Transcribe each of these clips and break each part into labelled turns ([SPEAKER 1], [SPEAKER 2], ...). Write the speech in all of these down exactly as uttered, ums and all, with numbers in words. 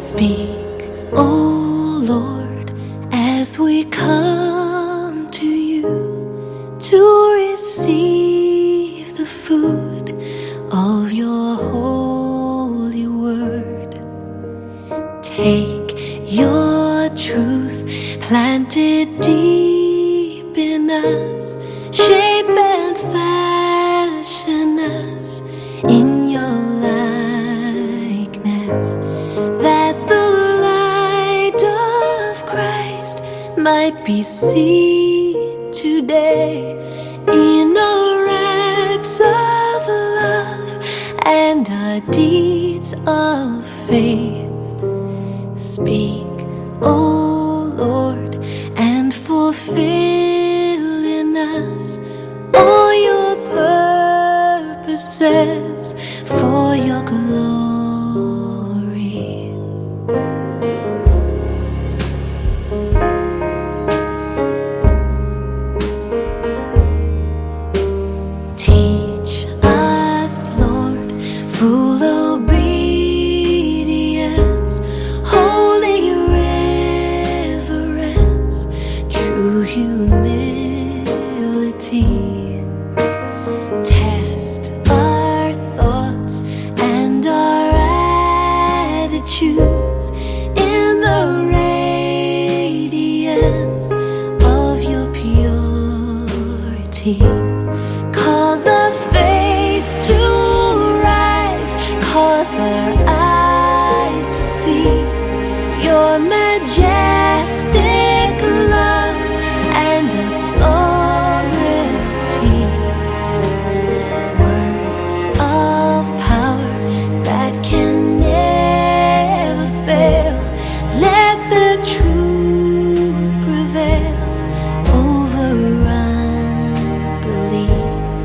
[SPEAKER 1] Speak, O Lord, as we come to you to receive the food of your holy word. Take your truth planted deep in us, shape and fashion us in your likeness, that the light of Christ might be seen today in our acts of love and our deeds of faith. Speak, O Lord, and fulfill in us all your purposes for your glory. Teach us, Lord, full obedience, holy reverence, true humility. Test our thoughts and our attitudes in the radiance of your purity. Cause our faith to rise, cause our eyes to see your majestic love and authority. Words of power that can never fail. Let the truth prevail over unbelief.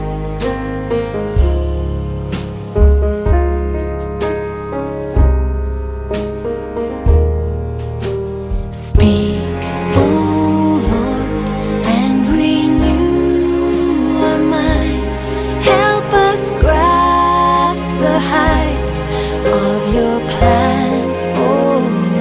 [SPEAKER 1] Speak, O Lord, and renew our minds. Help us grasp the heights of your plans for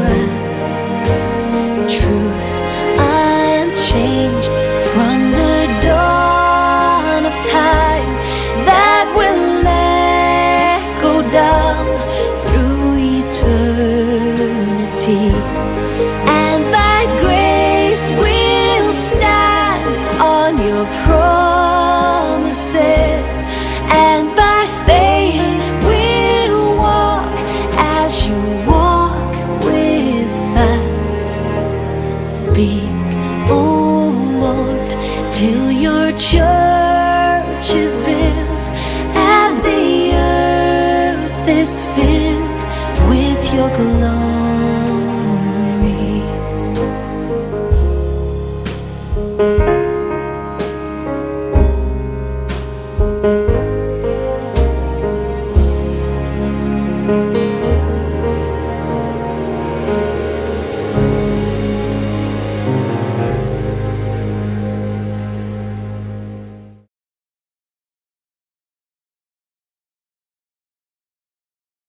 [SPEAKER 1] us. Truths unchanged from the dawn of time that will echo down through eternity. And by grace we'll stand on your promises, and by faith we'll walk as you walk with us. Speak, O Lord, till your church is built and the earth is filled with your glory.